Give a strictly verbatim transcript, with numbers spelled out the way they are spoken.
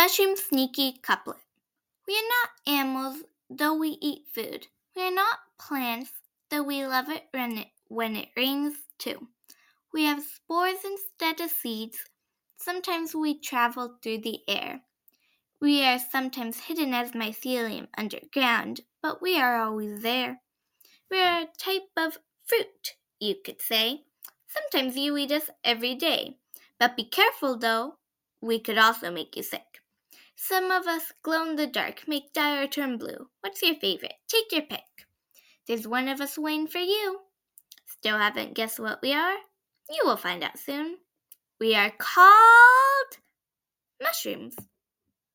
Mushroom Sneaky Couplet. We are not animals, though we eat food. We are not plants, though we love it when it, when it rains too. We have spores instead of seeds. Sometimes we travel through the air. We are sometimes hidden as mycelium underground, but we are always there. We are a type of fruit, you could say. Sometimes you eat us every day. But be careful, though. We could also make you sick. Some of us glow in the dark, make dye or turn blue. What's your favorite? Take your pick. There's one of us waiting for you. Still haven't guessed what we are? You will find out soon. We are called mushrooms.